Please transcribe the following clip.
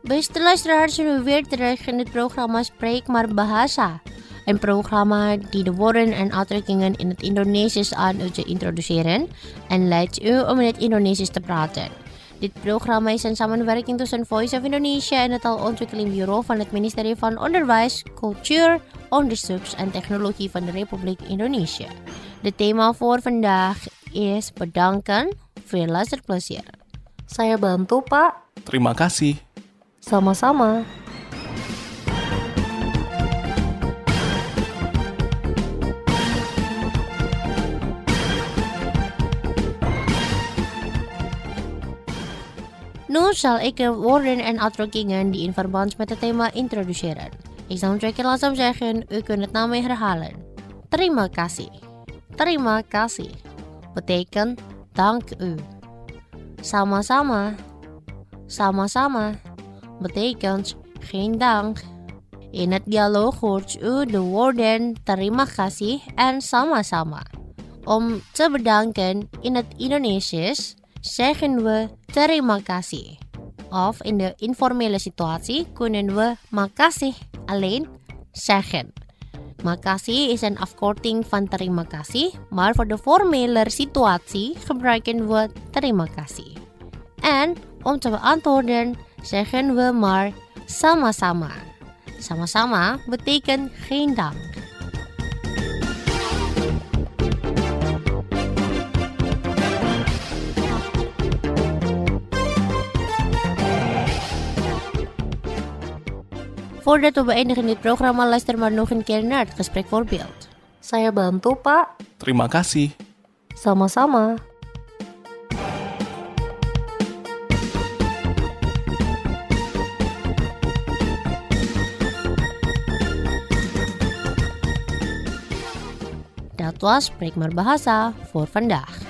Beste luisteraars, zijn we weer terug in het programma Spreek maar Bahasa. Een programma die de woorden en uitdrukkingen in het Indonesisch aan u te introduceren en leidt u om in het Indonesisch te praten. Dit programma is een samenwerking tussen Voice of Indonesia en het Taalontwikkelingbureau van het ministerie van Onderwijs, Cultuur, Onderzoek en Technologie van de Republiek Indonesië. Het thema voor vandaag is bedanken. Veel luisterplezier. Saya bantu, Pak. Terima kasih. Sama-sama. Nu zal ik de woorden en uitdrukkingen die in verband met het thema introduceren. Ik zal hem 2 keer langzaam zeggen, u kunt het na mij herhalen. Terima kasih. Terima kasih betekent dank u. Sama-sama. Sama-sama betekent geen dank. In het dialoog hoort u de woorden terima kasih en sama-sama. Om te bedanken in het Indonesisch zeggen we terima kasih. Of in de informele situatie kunnen we makasih alleen zeggen. Makasih is een afkorting van terima kasih, maar voor de formele situatie gebruiken we terima kasih. En om te beantwoorden zeggen we maar sama-sama. Sama-sama betekent geen dank. Voordat we beëindigen dit programma, luister maar nog een keer naar het gesprekvoorbeeld. Saya bantu, Pak. Terima kasih. Sama-sama. Dat was Spreek maar Bahasa voor vandaag.